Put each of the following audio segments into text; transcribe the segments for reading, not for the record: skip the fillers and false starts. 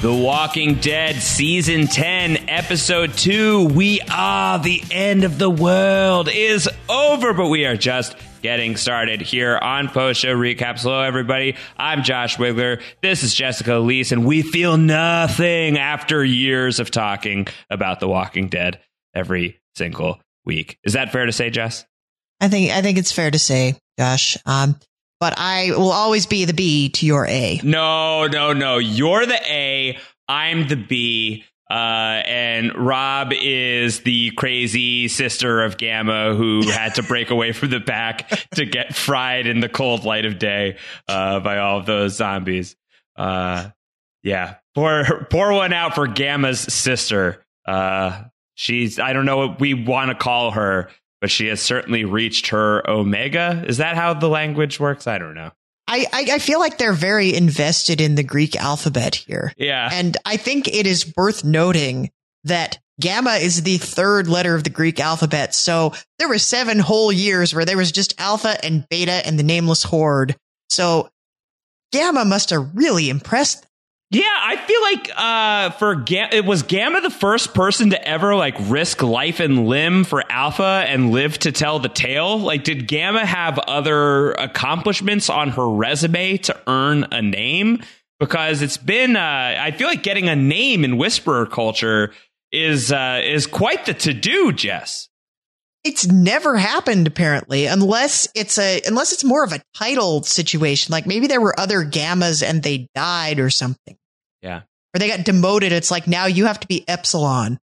The Walking Dead Season 10, Episode 2, We Are the End of the World is over, but we are just getting started here on Post Show Recaps. Hello, everybody. I'm Josh Wigler. This is Jessica Elise, and we feel nothing after years of talking about The Walking Dead every single week. Is that fair to say, Jess? I think it's fair to say, Josh. But I will always be the B to your A. No. You're the A. I'm the B. And Rob is the crazy sister of Gamma who had to break away from the pack to get fried in the cold light of day by all of those zombies. Yeah. Pour one out for Gamma's sister. I don't know what we want to call her, but she has certainly reached her omega. Is that how the language works? I don't know. I feel like they're very invested in the Greek alphabet here. Yeah. And I think it is worth noting that Gamma is the third letter of the Greek alphabet. So there were 7 whole years where there was just Alpha and Beta and the Nameless Horde. So Gamma must have really impressed them. Yeah, I feel like it was Gamma the first person to ever risk life and limb for Alpha and live to tell the tale. Did Gamma have other accomplishments on her resume to earn a name? Because it's been, I feel like getting a name in Whisperer culture is quite the to-do, Jess. It's never happened, apparently, unless it's more of a title situation. Like maybe there were other Gammas and they died or something. Yeah. Or they got demoted. It's like, now you have to be Epsilon.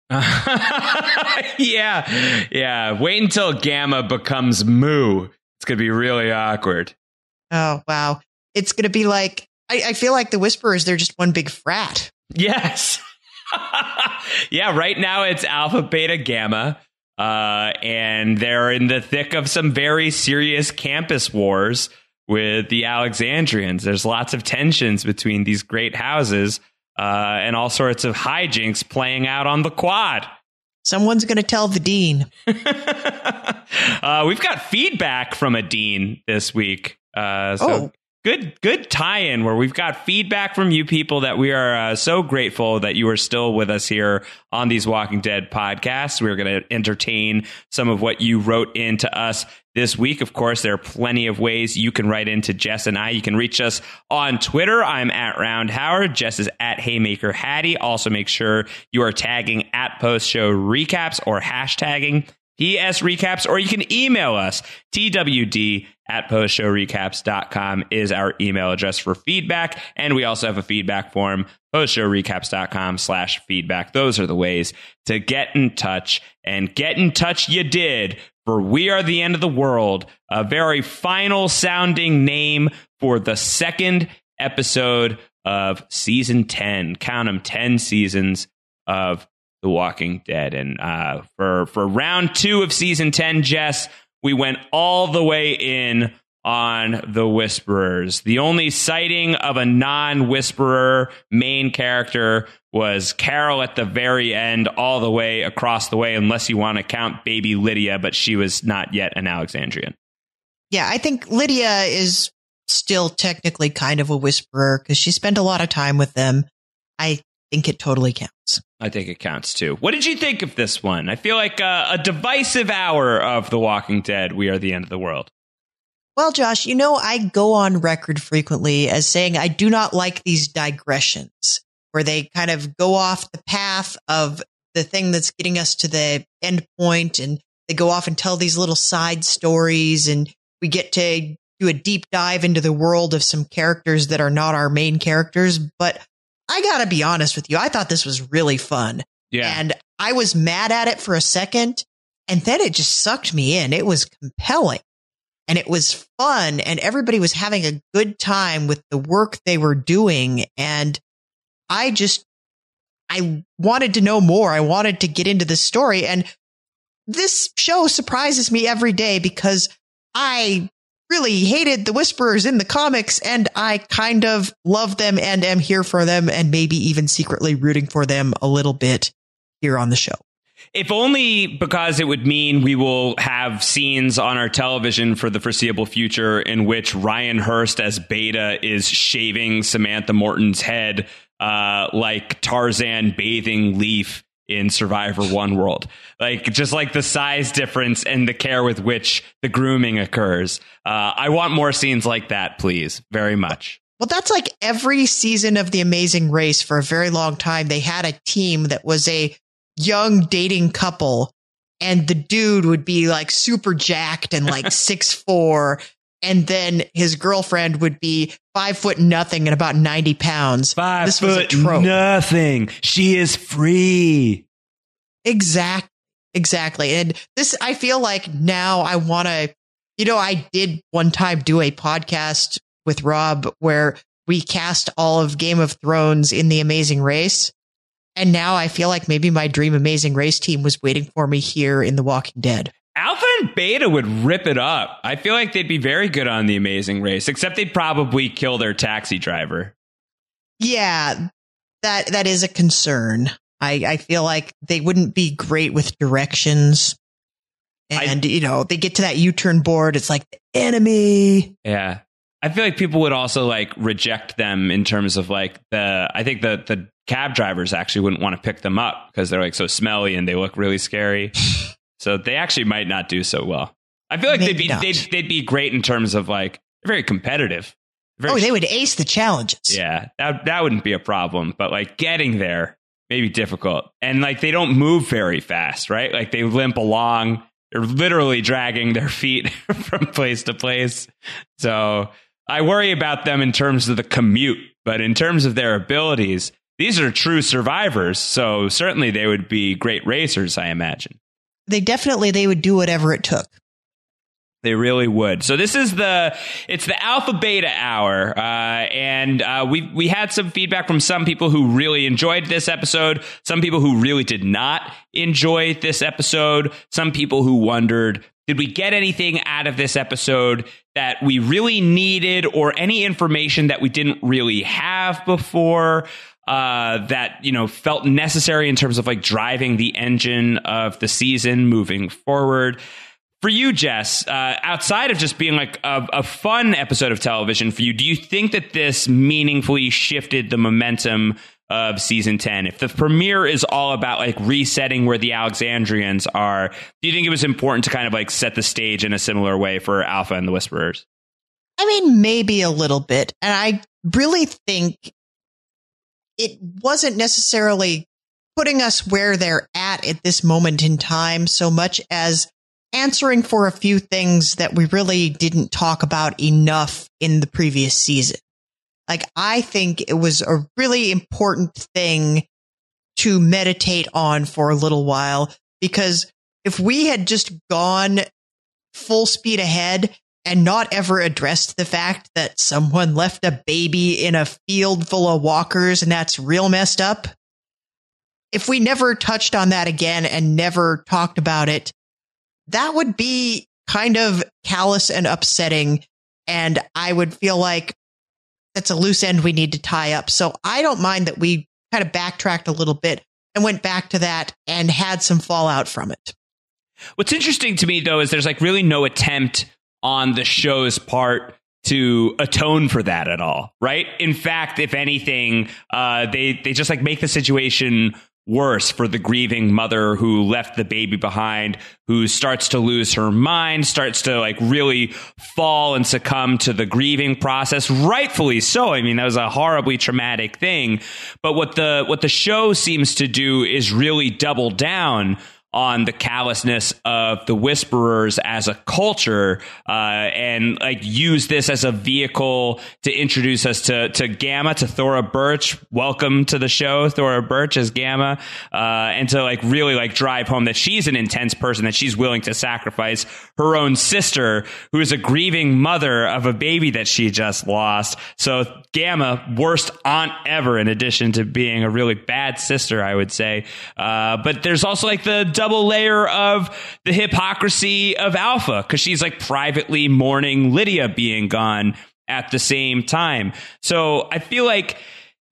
Yeah. Wait until Gamma becomes Mu. It's going to be really awkward. Oh, wow. It's going to be like, I feel like the Whisperers, they're just one big frat. Yes. Yeah, right now it's Alpha, Beta, Gamma. And they're in the thick of some very serious campus wars with the Alexandrians. There's lots of tensions between these great houses and all sorts of hijinks playing out on the quad. Someone's going to tell the dean. We've got feedback from a dean this week. Good tie-in where we've got feedback from you people that we are so grateful that you are still with us here on these Walking Dead podcasts. We're going to entertain some of what you wrote into us this week. Of course, there are plenty of ways you can write into Jess and I. You can reach us on Twitter. I'm at Round Howard. Jess is at Haymaker Hattie. Also, make sure you are tagging at Post Show Recaps or hashtagging PS Recaps, or you can email us. TWD@postshowrecaps.com is our email address for feedback. And we also have a feedback form, postshowrecaps.com/feedback. Those are the ways to get in touch, and get in touch you did for We Are the End of the World, a very final sounding name for the second episode of season 10. Count them, 10 seasons of The Walking Dead. And for round 2 of season 10, Jess, we went all the way in on the Whisperers. The only sighting of a non-Whisperer main character was Carol at the very end, all the way across the way, unless you want to count baby Lydia, but she was not yet an Alexandrian. Yeah, I think Lydia is still technically kind of a Whisperer because she spent a lot of time with them. I think it totally counts. I think it counts, too. What did you think of this one? I feel like a divisive hour of The Walking Dead, We Are the End of the World. Well, Josh, I go on record frequently as saying I do not like these digressions where they kind of go off the path of the thing that's getting us to the end point, and they go off and tell these little side stories, and we get to do a deep dive into the world of some characters that are not our main characters. But I gotta be honest with you, I thought this was really fun. Yeah. And I was mad at it for a second, and then it just sucked me in. It was compelling, and it was fun, and everybody was having a good time with the work they were doing. And I wanted to know more. I wanted to get into the story. And this show surprises me every day because I really hated the Whisperers in the comics, and I kind of love them and am here for them, and maybe even secretly rooting for them a little bit here on the show. If only because it would mean we will have scenes on our television for the foreseeable future in which Ryan Hurst as Beta is shaving Samantha Morton's head like Tarzan bathing Leaf in Survivor One World. Like, just like the size difference and the care with which the grooming occurs. I want more scenes like that, please. Very much. Well, that's like every season of The Amazing Race for a very long time. They had a team that was a young dating couple, and the dude would be like super jacked and like 6'4", and then his girlfriend would be 5'0" and about 90 pounds. 5'0" nothing. She is free. Exactly. And this, I feel like now I want to, I did one time do a podcast with Rob where we cast all of Game of Thrones in The Amazing Race. And now I feel like maybe my dream Amazing Race team was waiting for me here in The Walking Dead. Alpha and Beta would rip it up. I feel like they'd be very good on The Amazing Race, except they'd probably kill their taxi driver. Yeah, that is a concern. I feel like they wouldn't be great with directions. And, they get to that U-turn board. It's like the enemy. Yeah. I feel like people would also like reject them in terms of like I think the cab drivers actually wouldn't want to pick them up because they're like so smelly and they look really scary. So they actually might not do so well. I feel like they'd be great in terms of like very competitive. They would ace the challenges. Yeah, that wouldn't be a problem. But like getting there may be difficult. And like they don't move very fast, right? Like they limp along. They're literally dragging their feet from place to place. So I worry about them in terms of the commute. But in terms of their abilities, these are true survivors. So certainly they would be great racers, I imagine. They would do whatever it took. They really would. So this is it's the Alpha Beta Hour. And we had some feedback from some people who really enjoyed this episode. Some people who really did not enjoy this episode. Some people who wondered, did we get anything out of this episode that we really needed or any information that we didn't really have before? That, felt necessary in terms of like driving the engine of the season moving forward. For you, Jess, outside of just being like a fun episode of television for you, do you think that this meaningfully shifted the momentum of season 10? If the premiere is all about like resetting where the Alexandrians are, do you think it was important to kind of like set the stage in a similar way for Alpha and the Whisperers? I mean, maybe a little bit. And I really think it wasn't necessarily putting us where they're at this moment in time so much as answering for a few things that we really didn't talk about enough in the previous season. Like, I think it was a really important thing to meditate on for a little while, because if we had just gone full speed ahead and not ever addressed the fact that someone left a baby in a field full of walkers and that's real messed up, if we never touched on that again and never talked about it, that would be kind of callous and upsetting. And I would feel like that's a loose end we need to tie up. So I don't mind that we kind of backtracked a little bit and went back to that and had some fallout from it. What's interesting to me, though, is there's like really no attempt on the show's part to atone for that at all, right? In fact, if anything, they just like make the situation worse for the grieving mother who left the baby behind, who starts to lose her mind, starts to like really fall and succumb to the grieving process, rightfully so. I mean, that was a horribly traumatic thing. But what the show seems to do is really double down on the callousness of the Whisperers as a culture, and like use this as a vehicle to introduce us to Gamma, to Thora Birch. Welcome to the show, Thora Birch as Gamma, and to like really like drive home that she's an intense person, that she's willing to sacrifice her own sister, who is a grieving mother of a baby that she just lost. So Gamma, worst aunt ever, in addition to being a really bad sister, I would say. But there's also like the double layer of the hypocrisy of Alpha, because she's like privately mourning Lydia being gone at the same time. So I feel like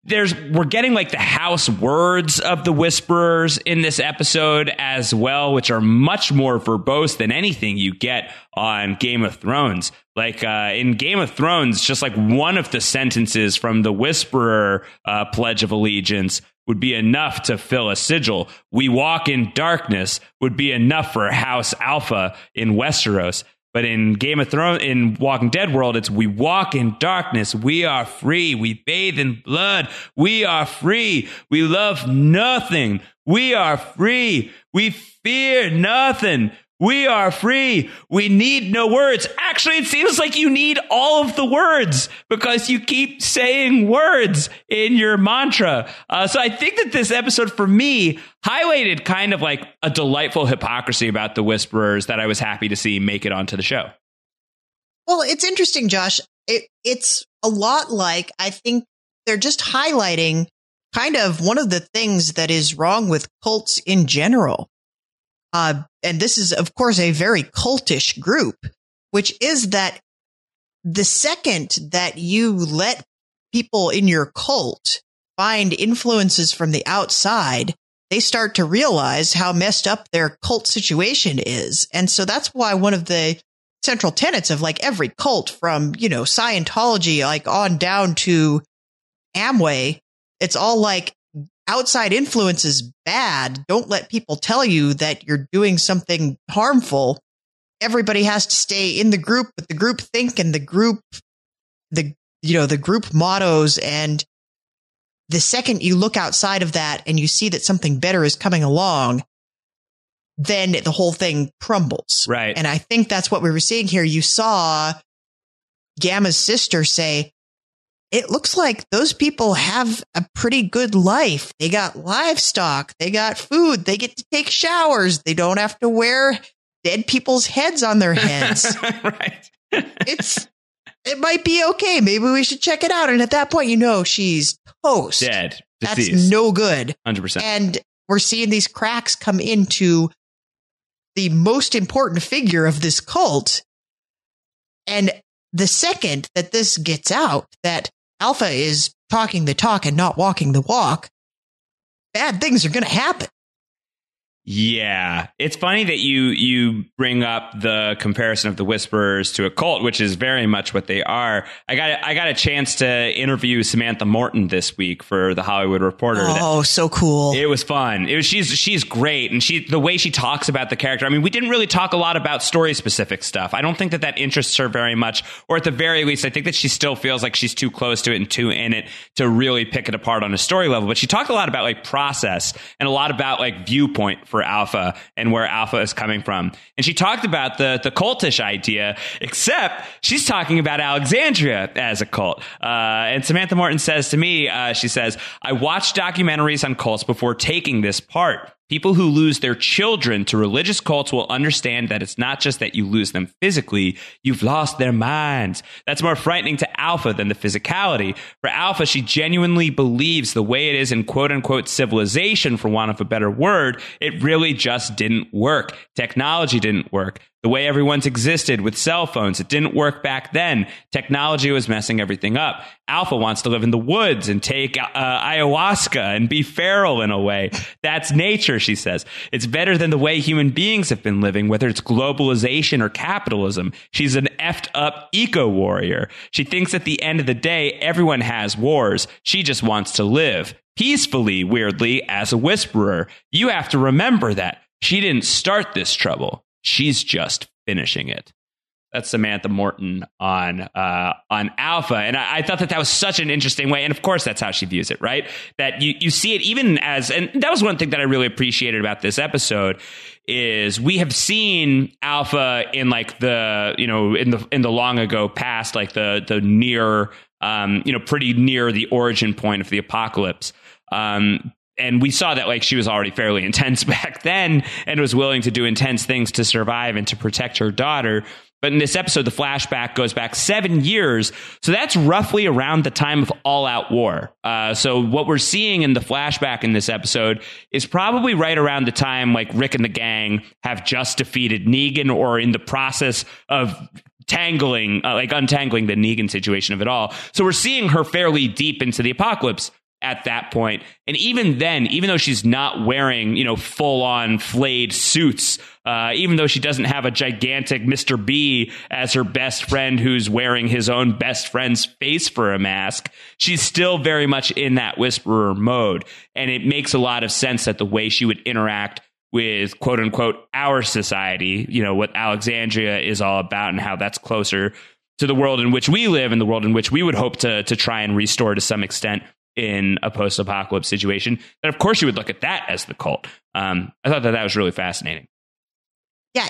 we're getting like the house words of the Whisperers in this episode as well, which are much more verbose than anything you get on Game of Thrones. Like in Game of Thrones, just like one of the sentences from the Whisperer Pledge of Allegiance would be enough to fill a sigil. We walk in darkness would be enough for House Alpha in Westeros. But in Game of Thrones, in Walking Dead world, it's we walk in darkness. We are free. We bathe in blood. We are free. We love nothing. We are free. We fear nothing. We are free. We need no words. Actually, it seems like you need all of the words because you keep saying words in your mantra. So I think that this episode for me highlighted kind of like a delightful hypocrisy about the Whisperers that I was happy to see make it onto the show. Well, it's interesting, Josh. It's a lot like, I think they're just highlighting kind of one of the things that is wrong with cults in general. And this is, of course, a very cultish group, which is that the second that you let people in your cult find influences from the outside, they start to realize how messed up their cult situation is. And so that's why one of the central tenets of like every cult from, Scientology, like on down to Amway, it's all like, outside influence is bad. Don't let people tell you that you're doing something harmful. Everybody has to stay in the group with the group think and the group mottos. And the second you look outside of that and you see that something better is coming along, then the whole thing crumbles. Right. And I think that's what we were seeing here. You saw Gamma's sister say, it looks like those people have a pretty good life. They got livestock. They got food. They get to take showers. They don't have to wear dead people's heads on their heads. Right. It might be okay. Maybe we should check it out. And at that point, she's toast. Dead. That's Deceased. no good. 100%. And we're seeing these cracks come into the most important figure of this cult. And the second that this gets out, that Alpha is talking the talk and not walking the walk, bad things are going to happen. Yeah, it's funny that you bring up the comparison of the Whisperers to a cult, which is very much what they are. I got a chance to interview Samantha Morton this week for The Hollywood Reporter. Oh, so cool! It was fun. She's great, and the way she talks about the character. I mean, we didn't really talk a lot about story specific stuff. I don't think that interests her very much, or at the very least, I think that she still feels like she's too close to it and too in it to really pick it apart on a story level. But she talked a lot about like process and a lot about like viewpoint for Alpha and where Alpha is coming from. And she talked about the cultish idea, except she's talking about Alexandria as a cult. And Samantha Morton says to me, she says, I watched documentaries on cults before taking this part. People who lose their children to religious cults will understand that it's not just that you lose them physically, you've lost their minds. That's more frightening to Alpha than the physicality. For Alpha, she genuinely believes the way it is in quote unquote civilization, for want of a better word, it really just didn't work. Technology didn't work. The way everyone's existed with cell phones, it didn't work back then. Technology was messing everything up. Alpha wants to live in the woods and take ayahuasca and be feral in a way. That's nature, she says. It's better than the way human beings have been living, whether it's globalization or capitalism. She's an effed up eco-warrior. She thinks at the end of the day, everyone has wars. She just wants to live peacefully, weirdly, as a whisperer. You have to remember that. She didn't start this trouble. She's just finishing it. That's Samantha Morton on Alpha. And I thought that was such an interesting way. And of course, that's how she views it, right? That you see it even as, and that was one thing that I really appreciated about this episode, is we have seen Alpha in like the, in the long ago past, like the near, pretty near the origin point of the apocalypse. And we saw that like she was already fairly intense back then and was willing to do intense things to survive and to protect her daughter. But in this episode, the flashback goes back 7 years. So that's roughly around the time of All Out War. So what we're seeing in the flashback in this episode is probably right around the time like Rick and the gang have just defeated Negan, or in the process of untangling the Negan situation of it all. So we're seeing her fairly deep into the apocalypse. at that point. And even then, even though she's not wearing, full on flayed suits, even though she doesn't have a gigantic Mr. B as her best friend who's wearing his own best friend's face for a mask, she's still very much in that whisperer mode. And it makes a lot of sense that the way she would interact with quote unquote our society, what Alexandria is all about and how that's closer to the world in which we live and the world in which we would hope to try and restore to some extent in a post-apocalypse situation, that of course you would look at that as the cult. I thought that was really fascinating. Yeah,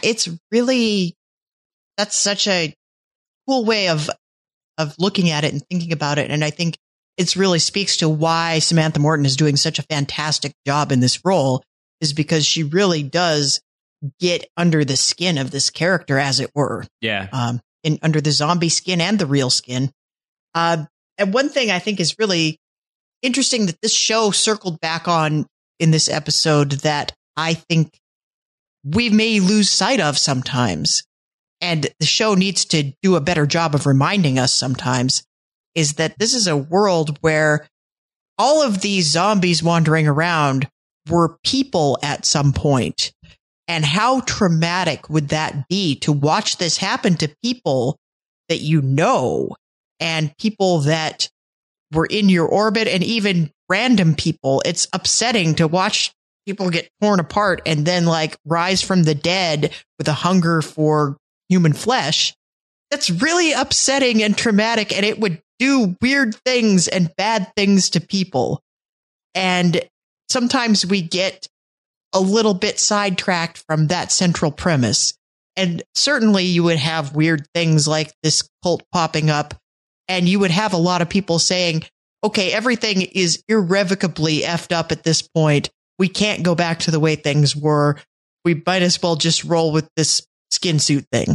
that's such a cool way of looking at it and thinking about it. And I think it really speaks to why Samantha Morton is doing such a fantastic job in this role, is because she really does get under the skin of this character, as it were. Yeah. Under the zombie skin and the real skin. And one thing I think is really interesting that this show circled back on in this episode that I think we may lose sight of sometimes, and the show needs to do a better job of reminding us sometimes, is that this is a world where all of these zombies wandering around were people at some point. And how traumatic would that be to watch this happen to people that you know, and people that were in your orbit, and even random people? It's upsetting to watch people get torn apart and then rise from the dead with a hunger for human flesh. That's really upsetting and traumatic, and it would do weird things and bad things to people. And sometimes we get a little bit sidetracked from that central premise. And certainly you would have weird things like this cult popping up, and you would have a lot of people saying, okay, everything is irrevocably effed up at this point. We can't go back to the way things were. We might as well just roll with this skin suit thing.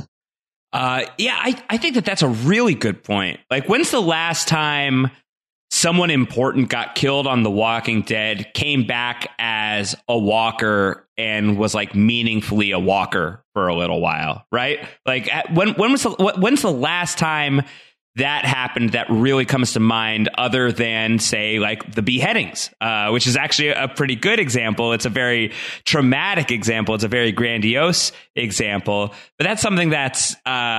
I think that's a really good point. When's the last time someone important got killed on The Walking Dead, came back as a walker, and was meaningfully a walker for a little while, right? When's the last time that happened that really comes to mind, other than, say, the beheadings, which is actually a pretty good example. It's a very traumatic example. It's a very grandiose example. But that's something that's,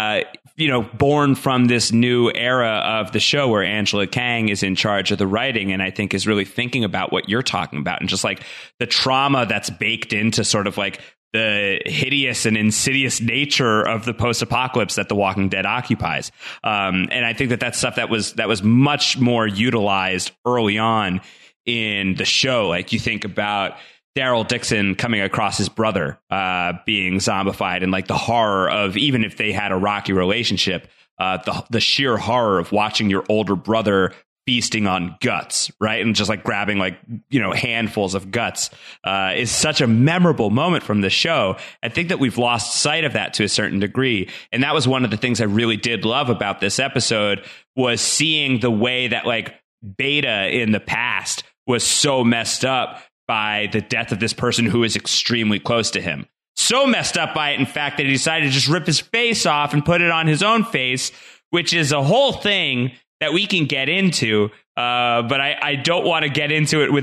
born from this new era of the show where Angela Kang is in charge of the writing, and I think is really thinking about what you're talking about, and just the trauma that's baked into sort of the hideous and insidious nature of the post-apocalypse that The Walking Dead occupies. And I think that's stuff that was much more utilized early on in the show. You think about Daryl Dixon coming across his brother being zombified, and the horror of, even if they had a rocky relationship, the sheer horror of watching your older brother feasting on guts, right? And just grabbing handfuls of guts is such a memorable moment from the show. I think that we've lost sight of that to a certain degree. And that was one of the things I really did love about this episode, was seeing the way that Beta in the past was so messed up by the death of this person who is extremely close to him. So messed up by it, in fact, that he decided to just rip his face off and put it on his own face, which is a whole thing that we can get into, but I don't want to get into it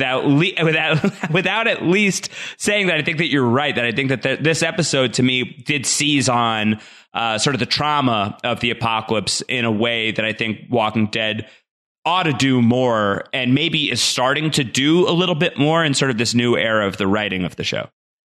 without at least saying that I think that you're right, that I think that this episode to me did seize on sort of the trauma of the apocalypse in a way that I think Walking Dead ought to do more, and maybe is starting to do a little bit more in sort of this new era of the writing of the show.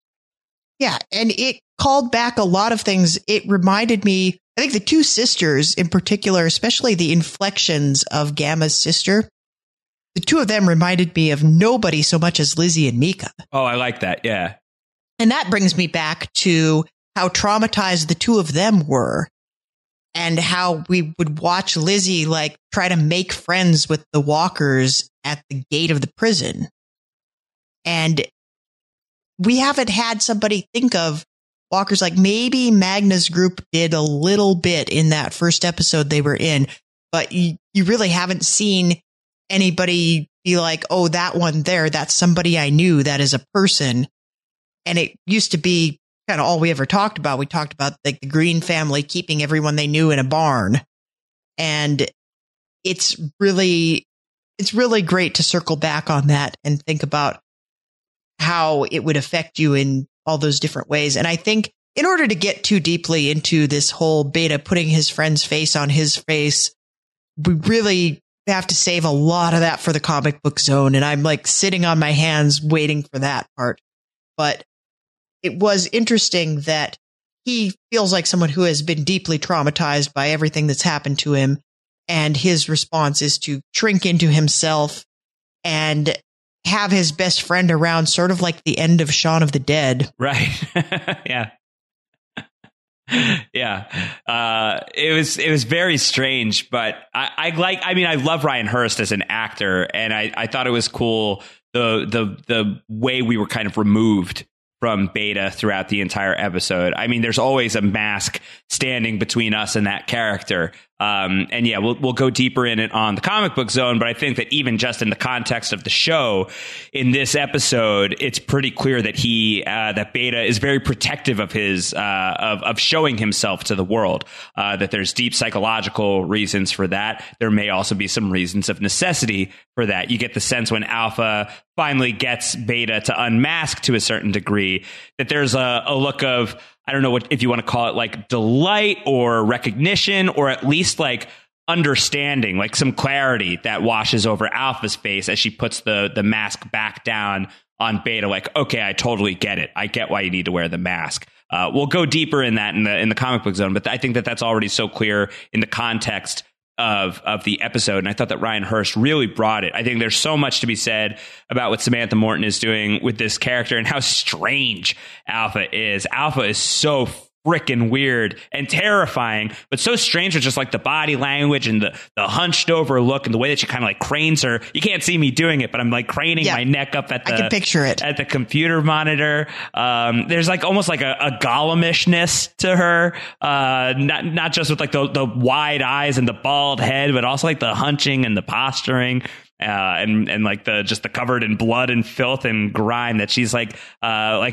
Yeah, and it called back a lot of things. It reminded me, I think the two sisters in particular, especially the inflections of Gamma's sister, the two of them reminded me of nobody so much as Lizzie and Mika. Oh, I like that. Yeah. And that brings me back to how traumatized the two of them were, and how we would watch Lizzie try to make friends with the walkers at the gate of the prison. And we haven't had somebody think of walkers maybe Magna's group did a little bit in that first episode they were in, but you really haven't seen anybody be oh, that one there, that's somebody I knew, that is a person. And it used to be kind of all we ever talked about. We talked about the Green family keeping everyone they knew in a barn. And it's really it's really great to circle back on that and think about how it would affect you in all those different ways. And I think in order to get too deeply into this whole Beta putting his friend's face on his face, we really have to save a lot of that for the comic book zone. And I'm like sitting on my hands waiting for that part. But it was interesting that he feels like someone who has been deeply traumatized by everything that's happened to him. And his response is to shrink into himself and have his best friend around, sort of like the end of Shaun of the Dead. Right. Yeah. Yeah. It was very strange, but I love Ryan Hurst as an actor, and I thought it was cool the way we were kind of removed from Beta throughout the entire episode. I mean, there's always a mask standing between us and that character. And yeah, we'll go deeper in it on the comic book zone, but I think that even just in the context of the show, in this episode, it's pretty clear that that Beta is very protective of his of showing himself to the world. That there's deep psychological reasons for that. There may also be some reasons of necessity for that. You get the sense when Alpha finally gets Beta to unmask to a certain degree that there's a look of, I don't know if you want to call it like delight or recognition, or at least like understanding, like some clarity that washes over Alpha's face as she puts the mask back down on Beta. Like, okay, I totally get it. I get why you need to wear the mask. We'll go deeper in that in the comic book zone, but I think that that's already so clear in the context of the episode. And I thought that Ryan Hurst really brought it. I think there's so much to be said about what Samantha Morton is doing with this character and how strange Alpha is. Alpha is so freaking weird and terrifying, but so strange with just like the body language and the hunched over look and the way that she kind of like cranes her. You can't see me doing it, but I'm like craning my neck up I can picture it at the computer monitor. There's like almost like a Gollumishness to her, not just with like the wide eyes and the bald head, but also like the hunching and the posturing. And like the covered in blood and filth and grime that she's like a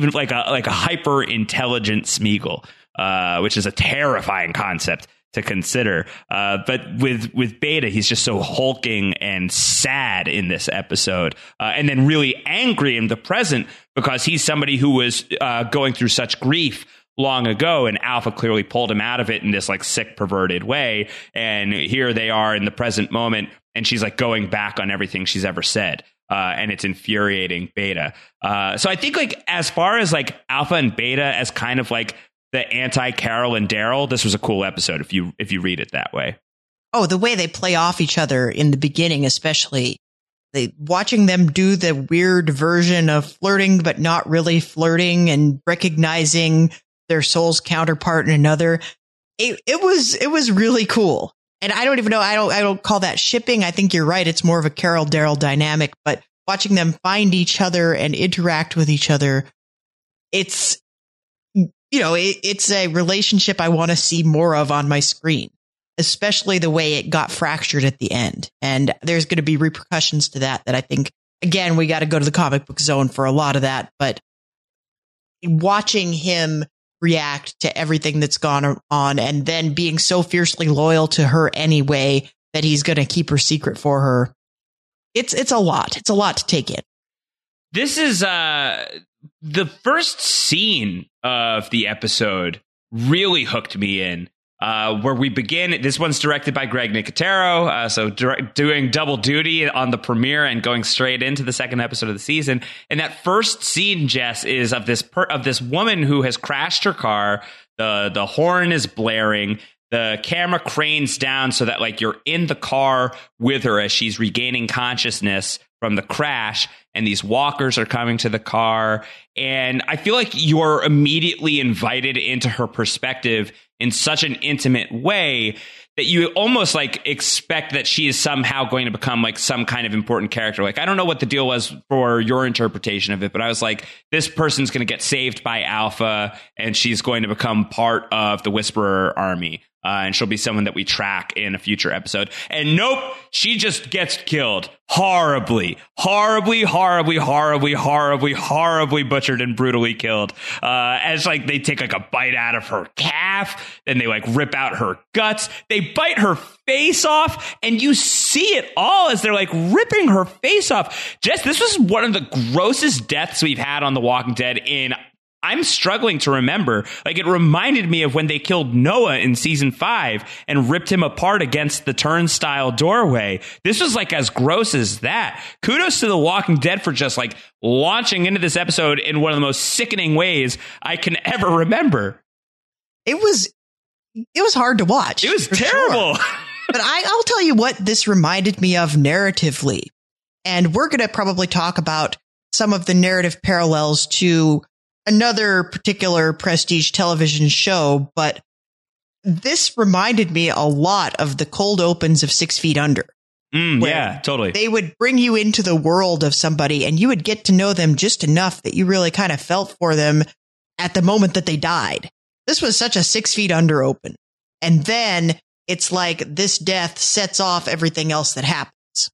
hyper intelligent Smeagol, which is a terrifying concept to consider. But with Beta, he's just so hulking and sad in this episode, and then really angry in the present because he's somebody who was going through such grief long ago, and Alpha clearly pulled him out of it in this like sick, perverted way. And here they are in the present moment, and she's like going back on everything she's ever said. And it's infuriating Beta. So I think like as far as like Alpha and Beta as kind of like the anti-Carol and Daryl, this was a cool episode if you read it that way. Oh, the way they play off each other in the beginning, especially watching them do the weird version of flirting, but not really flirting, and recognizing their soul's counterpart in another. It was really cool. And I don't even know, I don't call that shipping. I think you're right. It's more of a Carol Daryl dynamic, but watching them find each other and interact with each other, it's a relationship I want to see more of on my screen, especially the way it got fractured at the end. And there's going to be repercussions to that I think, again, we got to go to the comic book zone for a lot of that, but watching him react to everything that's gone on and then being so fiercely loyal to her anyway that he's going to keep her secret for her. It's a lot. It's a lot to take in. This is the first scene of the episode really hooked me in. Where we begin, this one's directed by Greg Nicotero, so doing double duty on the premiere and going straight into the second episode of the season. And that first scene, Jess, is of this woman who has crashed her car. The horn is blaring. The camera cranes down so that like you're in the car with her as she's regaining consciousness from the crash, and these walkers are coming to the car. And I feel like you're immediately invited into her perspective in such an intimate way that you almost like expect that she is somehow going to become like some kind of important character. Like, I don't know what the deal was for your interpretation of it, but I was like, this person's going to get saved by Alpha and she's going to become part of the Whisperer army. and she'll be someone that we track in a future episode. And nope, she just gets killed horribly butchered and brutally killed. As like they take like a bite out of her calf, then they like rip out her guts, they bite her face off, and you see it all as they're like ripping her face off. Jess, this was one of the grossest deaths we've had on The Walking Dead in, I'm struggling to remember. Like, it reminded me of when they killed Noah in season 5 and ripped him apart against the turnstile doorway. This was like as gross as that. Kudos to The Walking Dead for just like launching into this episode in one of the most sickening ways I can ever remember. It was hard to watch. It was terrible. Sure. But I'll tell you what this reminded me of narratively. And we're going to probably talk about some of the narrative parallels to another particular prestige television show, but this reminded me a lot of the cold opens of 6 Feet Under. Yeah, totally. They would bring you into the world of somebody and you would get to know them just enough that you really kind of felt for them at the moment that they died. This was such a 6 Feet Under open. And then it's like this death sets off everything else that happens.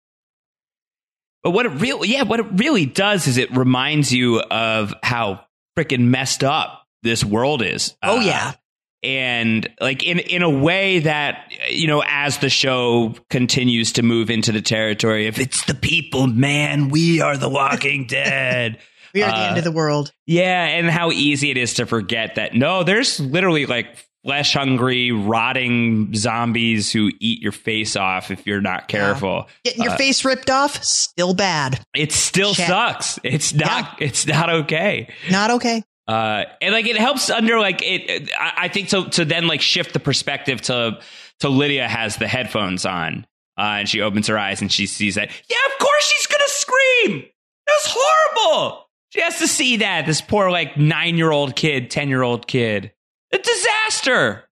But what it really does is it reminds you of how freaking messed up this world is. Oh, yeah. And like in a way that, you know, as the show continues to move into the territory, if it's the people, man, we are the Walking Dead. We are the end of the world. Yeah. And how easy it is to forget that, no, there's literally like flesh hungry, rotting zombies who eat your face off if you're not careful. Getting your face ripped off, still bad. It still sucks. It's not okay. Not okay. And like it helps under like it. I think so. To then like shift the perspective to Lydia has the headphones on, and she opens her eyes and she sees that. Yeah, of course she's gonna scream. That's horrible. She has to see that this poor like 9-year-old kid, 10-year-old kid. A disaster.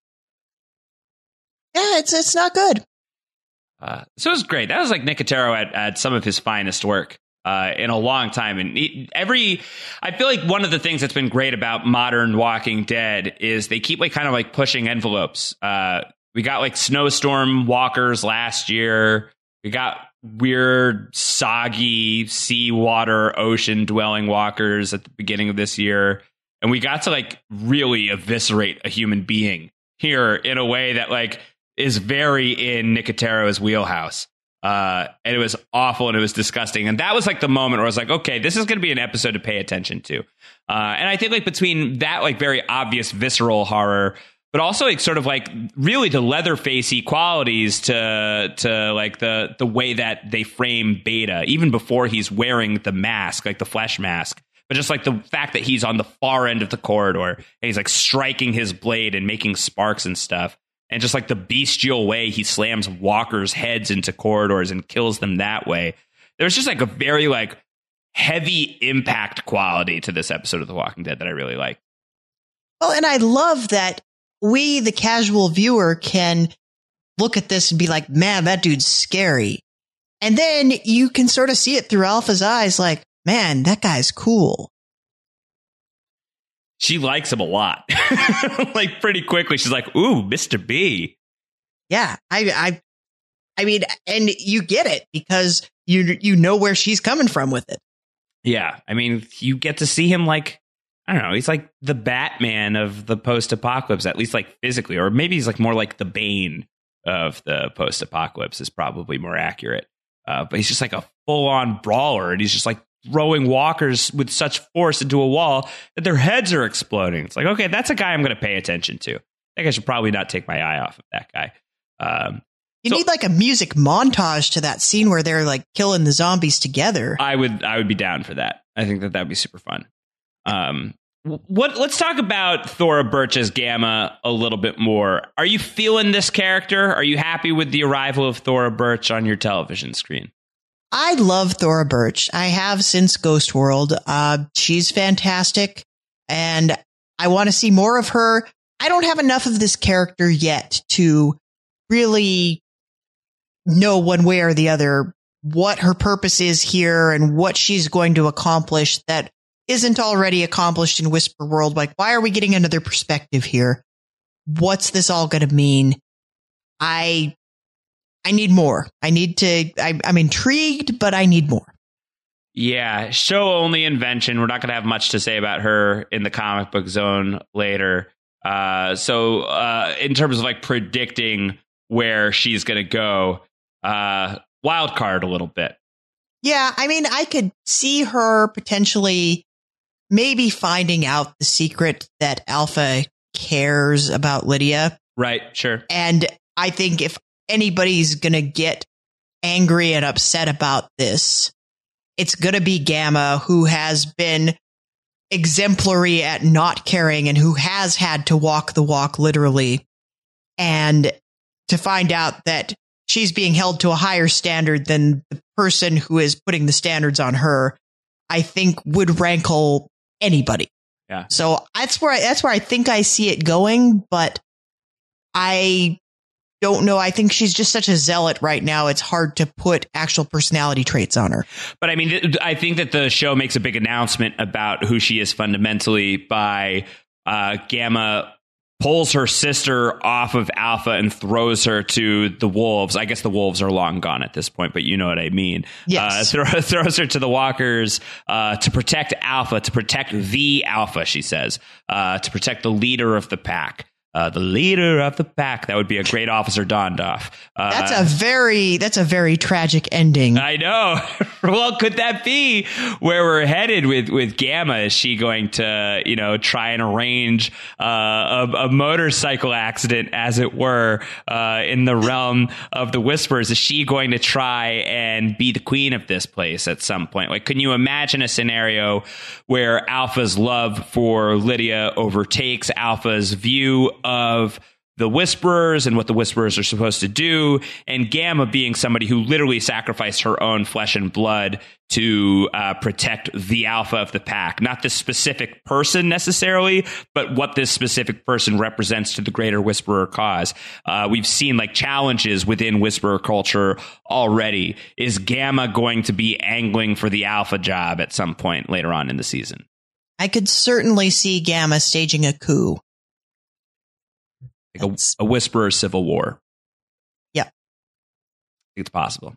Yeah, it's not good. So it was great. That was like Nicotero at some of his finest work in a long time. And I feel like one of the things that's been great about modern Walking Dead is they keep like kind of like pushing envelopes. We got like snowstorm walkers last year. We got weird, soggy seawater, ocean dwelling walkers at the beginning of this year. And we got to like really eviscerate a human being here in a way that like is very in Nicotero's wheelhouse. And it was awful and it was disgusting. And that was like the moment where I was like, okay, this is going to be an episode to pay attention to. And I think like between that like very obvious visceral horror, but also like sort of like really the Leatherfacey qualities to like the way that they frame Beta, even before he's wearing the mask, like the flesh mask. But just like the fact that he's on the far end of the corridor and he's like striking his blade and making sparks and stuff. And just like the bestial way he slams walkers' heads into corridors and kills them that way. There's just like a very like heavy impact quality to this episode of The Walking Dead that I really like. Well, and I love that we, the casual viewer, can look at this and be like, man, that dude's scary. And then you can sort of see it through Alpha's eyes like, man, that guy's cool. She likes him a lot. Like pretty quickly, she's like, "Ooh, Mr. B." Yeah, I mean, and you get it because you know where she's coming from with it. Yeah, I mean, you get to see him like, I don't know, he's like the Batman of the post-apocalypse, at least like physically, or maybe he's like more like the Bane of the post-apocalypse is probably more accurate. But he's just like a full-on brawler, and he's just like throwing walkers with such force into a wall that their heads are exploding. It's like, okay, that's a guy I'm going to pay attention to. I think I should probably not take my eye off of that guy. You need like a music montage to that scene where they're like killing the zombies together. I would be down for that. I think that would be super fun. Let's talk about Thora Birch's Gamma a little bit more. Are you feeling this character? Are you happy with the arrival of Thora Birch on your television screen? I love Thora Birch. I have since Ghost World. She's fantastic, and I want to see more of her. I don't have enough of this character yet to really know one way or the other what her purpose is here and what she's going to accomplish that isn't already accomplished in Whisper World. Like, why are we getting another perspective here? what's this all going to mean? I need more. I'm intrigued, but I need more. Yeah, show only invention. We're not going to have much to say about her in the comic book zone later. So in terms of like predicting where she's going to go, wild card a little bit. Yeah, I mean, I could see her potentially maybe finding out the secret that Alpha cares about Lydia. Right, sure. And I think if anybody's going to get angry and upset about this, it's going to be Gamma, who has been exemplary at not caring and who has had to walk the walk literally. And to find out that she's being held to a higher standard than the person who is putting the standards on her, I think would rankle anybody. Yeah. So that's where I think I see it going, but I don't know. I think she's just such a zealot right now. It's hard to put actual personality traits on her. But I mean, I think that the show makes a big announcement about who she is fundamentally by Gamma pulls her sister off of Alpha and throws her to the wolves. I guess the wolves are long gone at this point, but you know what I mean. Yes. Throws her to the walkers to protect Alpha, to protect the Alpha, she says, to protect the leader of the pack. The leader of the pack. That would be a great Officer Dondoff. That's a very tragic ending. I know. Well, could that be where we're headed with Gamma? Is she going to, try and arrange a motorcycle accident, as it were, in the realm of the Whisperers? Is she going to try and be the queen of this place at some point? Like, can you imagine a scenario where Alpha's love for Lydia overtakes Alpha's view of the Whisperers and what the Whisperers are supposed to do, and Gamma being somebody who literally sacrificed her own flesh and blood to protect the Alpha of the pack? Not this specific person necessarily, but what this specific person represents to the greater Whisperer cause. We've seen like challenges within Whisperer culture already. Is Gamma going to be angling for the Alpha job at some point later on in the season? I could certainly see Gamma staging a coup. Like a Whisperer civil war. Yeah. I think it's possible.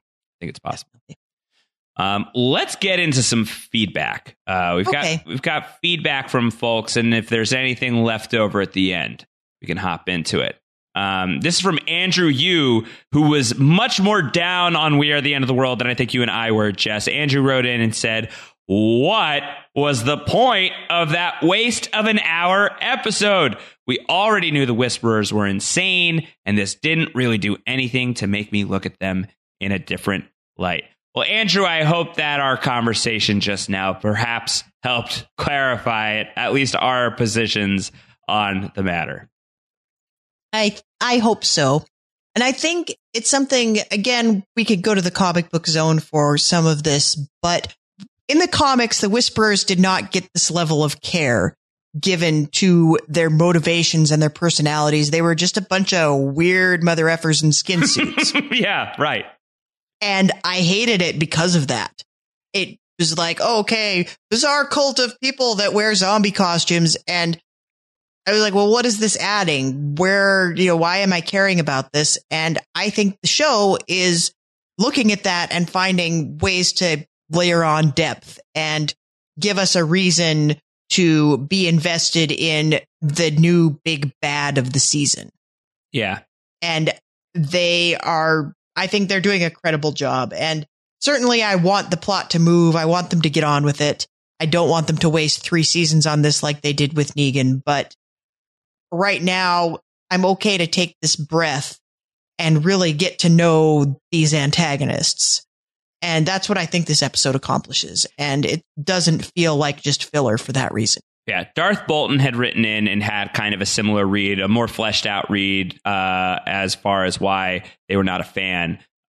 Let's get into some feedback. We've got feedback from folks, and if there's anything left over at the end, we can hop into it. This is from Andrew Yu, who was much more down on We Are the End of the World than I think you and I were, Jess. Andrew wrote in and said, "What was the point of that waste of an hour episode? We already knew the Whisperers were insane, and this didn't really do anything to make me look at them in a different light." Well, Andrew, I hope that our conversation just now perhaps helped clarify at least our positions on the matter. I hope so. And I think it's something, again, we could go to the comic book zone for some of this, but in the comics, the Whisperers did not get this level of care given to their motivations and their personalities. They were just a bunch of weird mother effers in skin suits. Yeah, right. And I hated it because of that. It was like, oh, okay, bizarre cult of people that wear zombie costumes. And I was like, well, what is this adding? Why am I caring about this? And I think the show is looking at that and finding ways to layer on depth and give us a reason to be invested in the new big bad of the season. Yeah. And I think they're doing a credible job. And certainly I want the plot to move. I want them to get on with it. I don't want them to waste 3 seasons on this like they did with Negan. But right now, I'm okay to take this breath and really get to know these antagonists. And that's what I think this episode accomplishes. And it doesn't feel like just filler for that reason. Yeah, Darth Bolton had written in and had kind of a similar read, a more fleshed out read as far as why they were not a fan.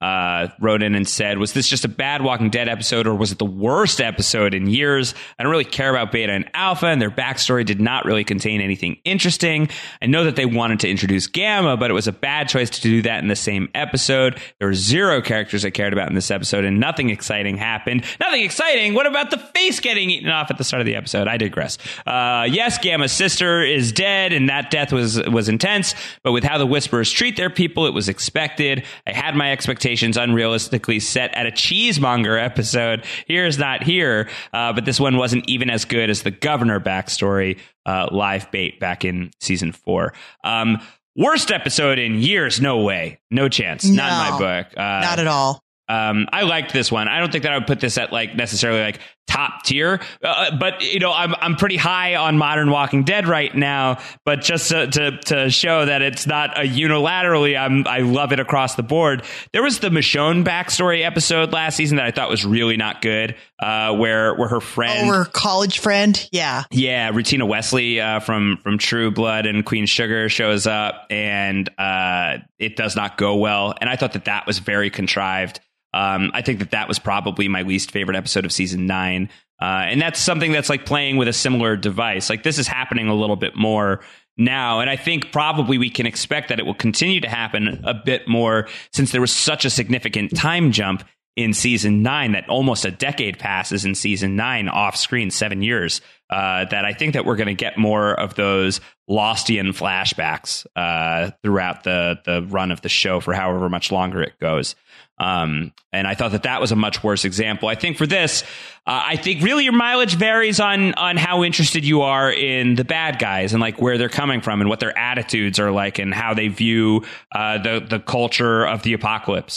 wrote in and said, was this just a bad Walking Dead episode, or was it the worst episode in years? I don't really care about Beta and Alpha, and their backstory did not really contain anything interesting. I know that they wanted to introduce Gamma, but it was a bad choice to do that in the same episode. There were 0 characters I cared about in this episode, and nothing exciting happened. Nothing exciting? What about the face getting eaten off at the start of the episode? I digress. Yes, Gamma's sister is dead, and that death was intense, but with how the Whisperers treat their people, it was expected. I had my expectations unrealistically set at a cheesemonger episode. Here's not here, but this one wasn't even as good as the Governor backstory, live bait back in season 4. Worst episode in years? No way. No chance. No, not in my book. Not at all. I liked this one. I don't think that I would put this at necessarily top tier, but I'm pretty high on Modern Walking Dead right now. But just to show that it's not a unilaterally, I love it across the board. There was the Michonne backstory episode last season that I thought was really not good, where her friend, her college friend, yeah, Rutina Wesley from True Blood and Queen Sugar shows up, and it does not go well. And I thought that was very contrived. I think that was probably my least favorite episode of season 9. And that's something that's playing with a similar device. This is happening a little bit more now. And I think probably we can expect that it will continue to happen a bit more, since there was such a significant time jump in season 9 that almost a decade passes in season 9 off screen, 7 years, that I think that we're going to get more of those Lostian flashbacks throughout the run of the show for however much longer it goes. And I thought that was a much worse example. I think for this, I think really your mileage varies on how interested you are in the bad guys and where they're coming from and what their attitudes are like and how they view the culture of the apocalypse.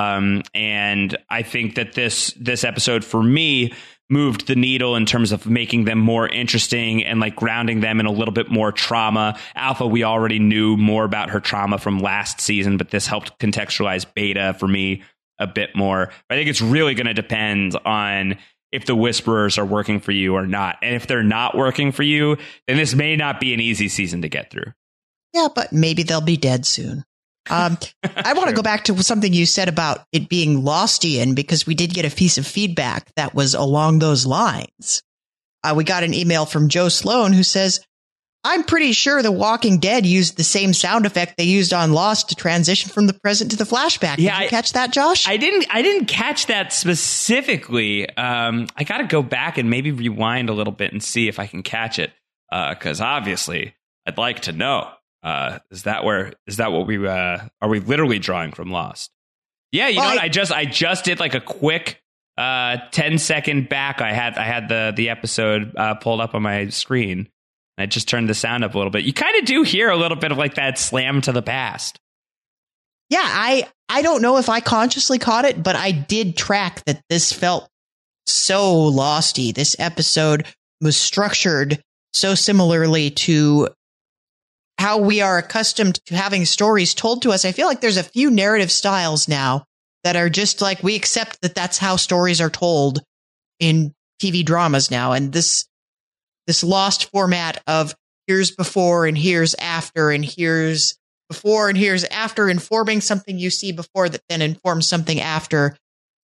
And I think that this episode for me moved the needle in terms of making them more interesting and grounding them in a little bit more trauma. Alpha, we already knew more about her trauma from last season, but this helped contextualize Beta for me a bit more. I think it's really going to depend on if the Whisperers are working for you or not. And if they're not working for you, then this may not be an easy season to get through. Yeah, but maybe they'll be dead soon. I want to go back to something you said about it being Lostian, because we did get a piece of feedback that was along those lines. We got an email from Joe Sloan who says, I'm pretty sure The Walking Dead used the same sound effect they used on Lost to transition from the present to the flashback. Did you catch that, Josh? I didn't catch that specifically. I got to go back and maybe rewind a little bit and see if I can catch it. Because obviously I'd like to know. Is that what we are we literally drawing from Lost? Yeah, you know what? I just did a quick 10-second back. I had the episode pulled up on my screen. I just turned the sound up a little bit. You kind of do hear a little bit of that slam to the past. Yeah, I don't know if I consciously caught it, but I did track that this felt so Losty. This episode was structured so similarly to how we are accustomed to having stories told to us. I feel like there's a few narrative styles now that are just we accept that that's how stories are told in TV dramas now. And this Lost format of here's before and here's after and here's before and here's after, informing something you see before that then informs something after.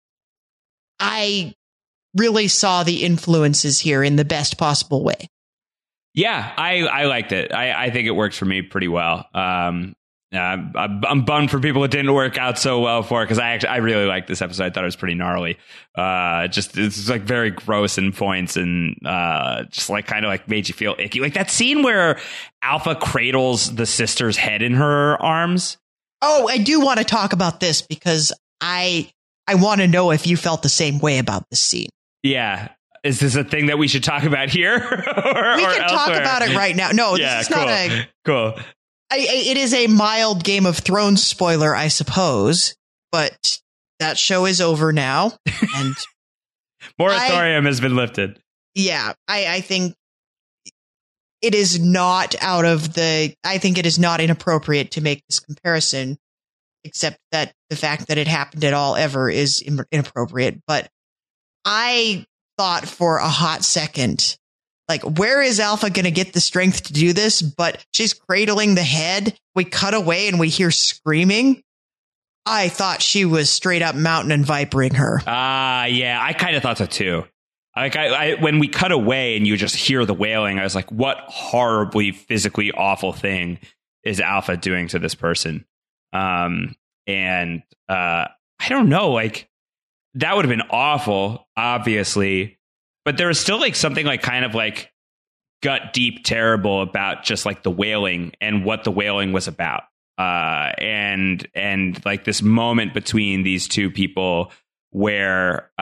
I really saw the influences here in the best possible way. Yeah, I liked it. I think it works for me pretty well. I'm bummed for people it didn't work out so well for, because I really liked this episode. I thought it was pretty gnarly. It's very gross in points and just kind of made you feel icky. That scene where Alpha cradles the sister's head in her arms. Oh, I do want to talk about this because I want to know if you felt the same way about this scene. Yeah. Is this a thing that we should talk about here? We can talk about it right now. No, this is cool. not cool. It is a mild Game of Thrones spoiler, I suppose, but that show is over now. And moratorium has been lifted. Yeah, I think it is not I think it is not inappropriate to make this comparison, except that the fact that it happened at all ever is inappropriate. But I thought for a hot second, where is Alpha going to get the strength to do this? But she's cradling the head. We cut away and we hear screaming. I thought she was straight up mountain and vipering her. Yeah, I kind of thought so too. Like I when we cut away and you just hear the wailing, I was like, what horribly physically awful thing is Alpha doing to this person? I don't know, like that would have been awful, obviously, but there was still like something like kind of like gut deep terrible about just like the wailing and what the wailing was about. And like this moment between these two people where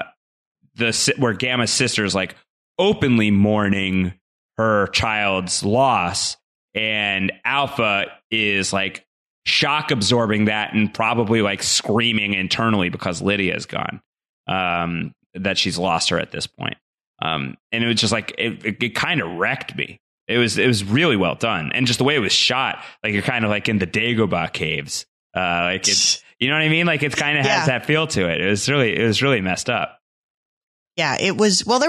where Gamma's sister is like openly mourning her child's loss, and Alpha is like shock absorbing that and probably like screaming internally because Lydia is gone, that she's lost her at this point. And it was just like it kind of wrecked me. It was really well done, and just the way it was shot, like you're kind of like in the Dagobah caves, like it's, you know what I mean? Like it's kind of has that feel to it. It was really messed up. Yeah, it was. Well,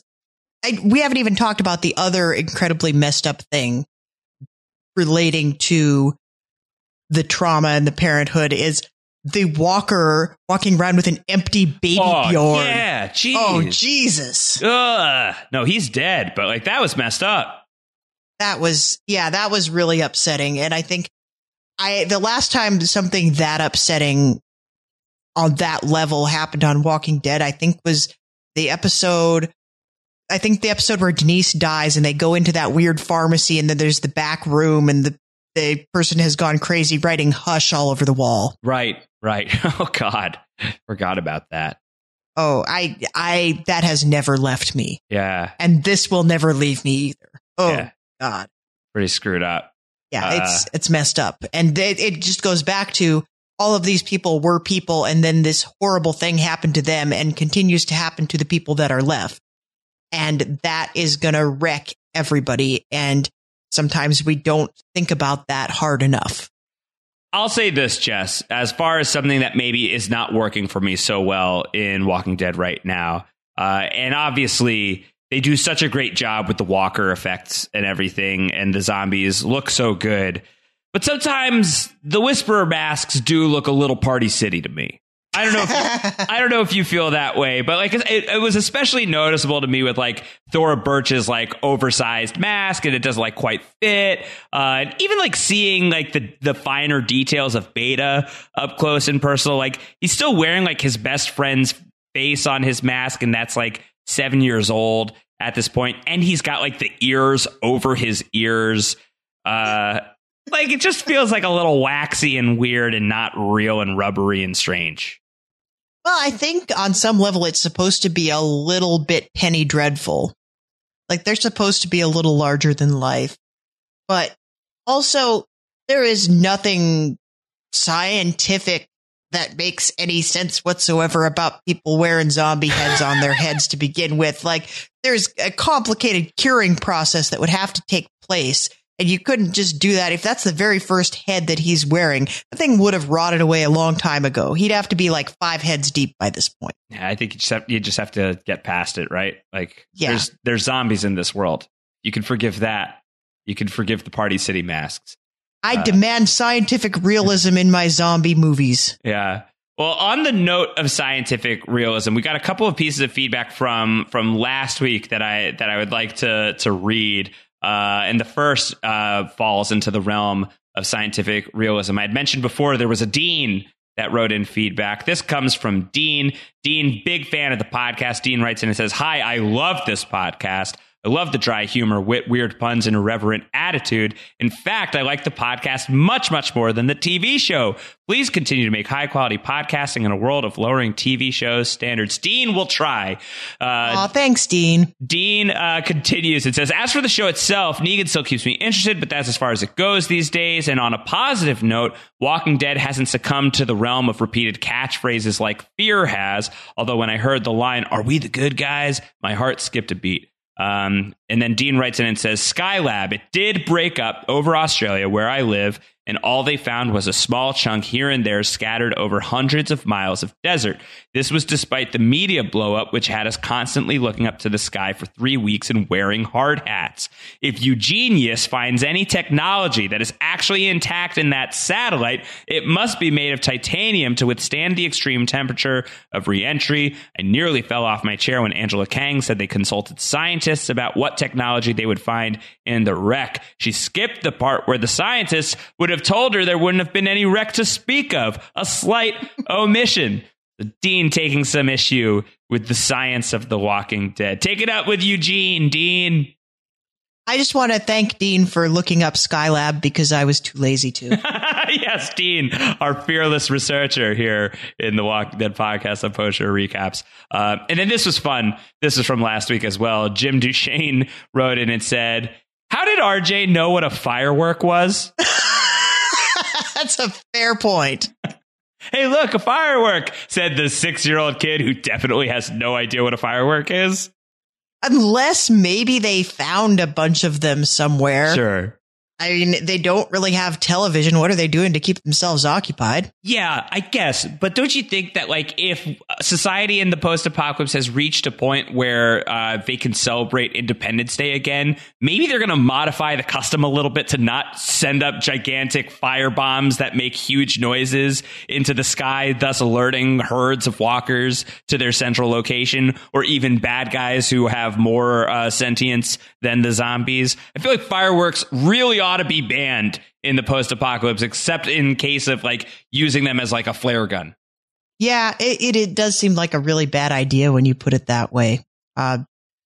we haven't even talked about the other incredibly messed up thing relating to the trauma and the parenthood is the Walker walking around with an empty baby Bjorn. Yeah, geez. Oh, Jesus. No, he's dead, but like that was messed up. That was really upsetting. And I think the last time something that upsetting on that level happened on Walking Dead, I think was the episode where Denise dies and they go into that weird pharmacy and then there's the back room and the person has gone crazy writing Hush all over the wall. Right. Oh, God. Forgot about that. Oh, I that has never left me. Yeah. And this will never leave me either. Oh, yeah. God. Pretty screwed up. Yeah, it's messed up. And it just goes back to all of these people were people, and then this horrible thing happened to them and continues to happen to the people that are left. And that is going to wreck everybody. And sometimes we don't think about that hard enough. I'll say this, Jess, as far as something that maybe is not working for me so well in Walking Dead right now. And obviously, they do such a great job with the Walker effects and everything, and the zombies look so good. But sometimes the Whisperer masks do look a little Party City to me. I don't know if you feel that way, but like it was especially noticeable to me with like Thora Birch's like oversized mask, and it doesn't like quite fit. And even like seeing like the finer details of Beta up close and personal, like he's still wearing like his best friend's face on his mask, and that's like 7 years old at this point, and he's got like the ears over his ears. Like it just feels like a little waxy and weird and not real and rubbery and strange. Well, I think on some level it's supposed to be a little bit Penny Dreadful. Like they're supposed to be a little larger than life. But also there is nothing scientific that makes any sense whatsoever about people wearing zombie heads on their heads to begin with. Like there's a complicated curing process that would have to take place. And you couldn't just do that. If that's the very first head that he's wearing, the thing would have rotted away a long time ago. He'd have to be like 5 heads deep by this point. Yeah, I think you just have to get past it, right? Like, yeah. There's zombies in this world. You can forgive that. You can forgive the Party City masks. I demand scientific realism in my zombie movies. Yeah. Well, on the note of scientific realism, we got a couple of pieces of feedback from last week that I would like to read. And the first falls into the realm of scientific realism. I had mentioned before there was a Dean that wrote in feedback. This comes from Dean. Dean, big fan of the podcast. Dean writes in and says, "Hi, I love this podcast. I love the dry humor, wit, weird puns, and irreverent attitude. In fact, I like the podcast much, much more than the TV show. Please continue to make high-quality podcasting in a world of lowering TV shows standards." Dean will try. Thanks, Dean. Dean continues and says, "As for the show itself, Negan still keeps me interested, but that's as far as it goes these days. And on a positive note, Walking Dead hasn't succumbed to the realm of repeated catchphrases like Fear has. Although when I heard the line, 'Are we the good guys?' my heart skipped a beat." And then Dean writes in and says, "Skylab, it did break up over Australia where I live and all they found was a small chunk here and there scattered over hundreds of miles of desert. This was despite the media blowup, which had us constantly looking up to the sky for 3 weeks and wearing hard hats. If Eugenius finds any technology that is actually intact in that satellite, it must be made of titanium to withstand the extreme temperature of re-entry. I nearly fell off my chair when Angela Kang said they consulted scientists about what technology they would find in the wreck. She skipped the part where the scientists would have told her there wouldn't have been any wreck to speak of. A slight omission. The Dean taking some issue with the science of The Walking Dead. Take it up with Eugene, Dean. I just want to thank Dean for looking up Skylab because I was too lazy to. Yes, Dean, our fearless researcher here in the Walking Dead podcast on Post Show Recaps. And then this was fun. This was from last week as well. Jim Duchesne wrote in and said, "How did RJ know what a firework was?" That's a fair point. Hey, look, a firework, said the 6-year-old kid who definitely has no idea what a firework is. Unless maybe they found a bunch of them somewhere. Sure. I mean, they don't really have television. What are they doing to keep themselves occupied? Yeah, I guess. But don't you think that, like, if society in the post-apocalypse has reached a point where they can celebrate Independence Day again, maybe they're going to modify the custom a little bit to not send up gigantic fire bombs that make huge noises into the sky, thus alerting herds of walkers to their central location, or even bad guys who have more sentience than the zombies. I feel like fireworks really ought to be banned in the post-apocalypse, except in case of like using them as like a flare gun. Yeah, it does seem like a really bad idea when you put it that way. I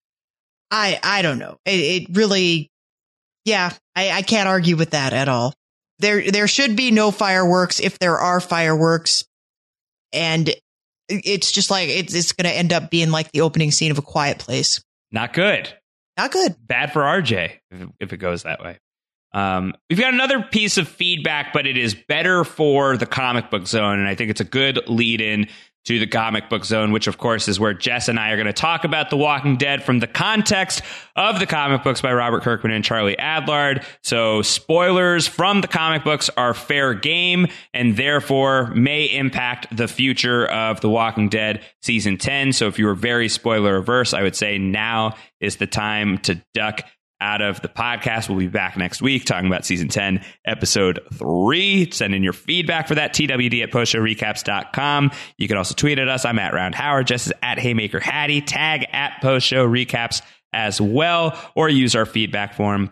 don't know. It really, yeah, I can't argue with that at all. There should be no fireworks if there are fireworks, and it's just like it's going to end up being like the opening scene of A Quiet Place. Not good. Not good. Bad for RJ if it goes that way. We've got another piece of feedback, but it is better for the Comic Book Zone, and I think it's a good lead-in to the Comic Book Zone, which, of course, is where Jess and I are going to talk about The Walking Dead from the context of the comic books by Robert Kirkman and Charlie Adlard. So spoilers from the comic books are fair game and therefore may impact the future of The Walking Dead Season 10. So if you were very spoiler-averse, I would say now is the time to duck out of the podcast. We'll be back next week talking about Season 10, Episode 3. Send in your feedback for that, twd@postshowrecaps.com. You can also tweet at us. I'm at Round Howard. Jess is at Haymaker Hattie. Tag at Post Show Recaps as well, or use our feedback form,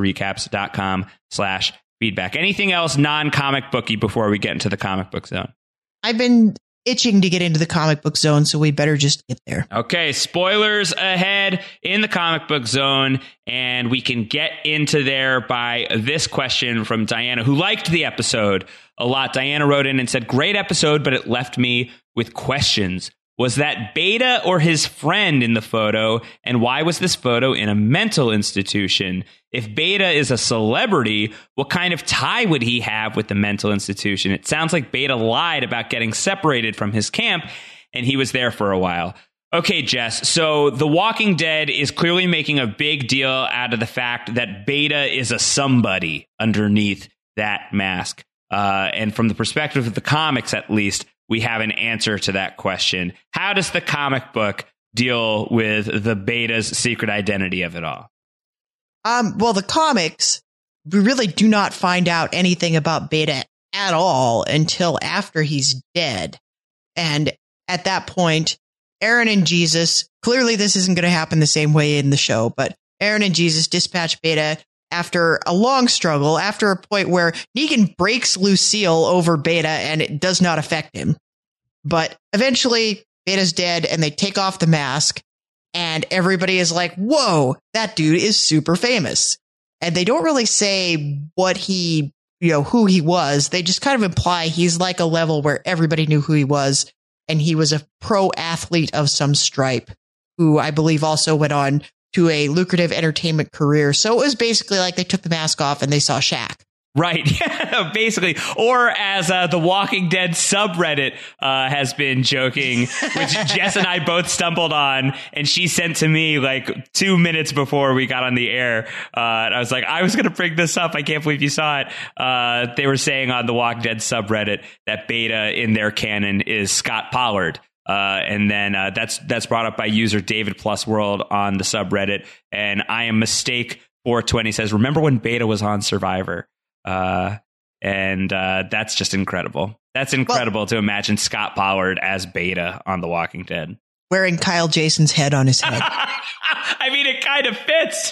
postshowrecaps.com/feedback. Anything else non-comic booky before we get into the Comic Book Zone? I've been itching to get into the Comic Book Zone, so we better just get there. Okay, spoilers ahead in the Comic Book Zone, and we can get into there by this question from Diana, who liked the episode a lot. Diana wrote in and said, "Great episode, but it left me with questions. Was that Beta or his friend in the photo? And why was this photo in a mental institution? If Beta is a celebrity, what kind of tie would he have with the mental institution? It sounds like Beta lied about getting separated from his camp, and he was there for a while." Okay, Jess, so The Walking Dead is clearly making a big deal out of the fact that Beta is a somebody underneath that mask. And from the perspective of the comics, at least, we have an answer to that question. How does the comic book deal with the Beta's secret identity of it all? Well, the comics, we really do not find out anything about Beta at all until after he's dead. And at that point, Aaron and Jesus, clearly this isn't going to happen the same way in the show, but Aaron and Jesus dispatch Beta after a long struggle, after a point where Negan breaks Lucille over Beta and it does not affect him. But eventually, Beta's dead and they take off the mask and everybody is like, whoa, that dude is super famous. And they don't really say what he, who he was. They just kind of imply he's like a level where everybody knew who he was. And he was a pro athlete of some stripe who I believe also went on to a lucrative entertainment career. So it was basically like they took the mask off and they saw Shaq. Right. Basically. Or as the Walking Dead subreddit has been joking, which Jess and I both stumbled on, and she sent to me like 2 minutes before we got on the air. And I was like, I was going to bring this up. I can't believe you saw it. They were saying on the Walking Dead subreddit that Beta in their canon is Scott Pollard. And then that's brought up by user David Plus World on the subreddit. And I am Mistake 420 says, remember when Beta was on Survivor? And that's just incredible. That's incredible to imagine Scott Pollard as Beta on The Walking Dead. Wearing Kyle Jason's head on his head. I mean, it kind of fits.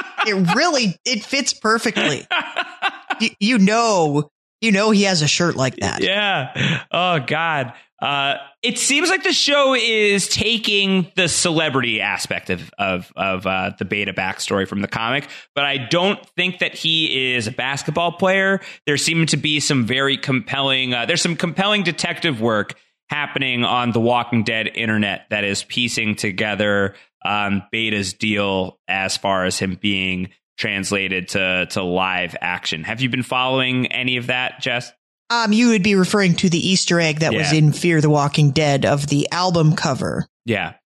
It fits perfectly. You know he has a shirt like that. Yeah. Oh, God. It seems like the show is taking the celebrity aspect of the Beta backstory from the comic, but I don't think that he is a basketball player. There seem to be some very compelling, there's some compelling detective work happening on the Walking Dead internet that is piecing together Beta's deal as far as him being translated to live action. Have you been following any of that, Jess? You would be referring to the Easter egg that was in Fear the Walking Dead of the album cover. Yeah.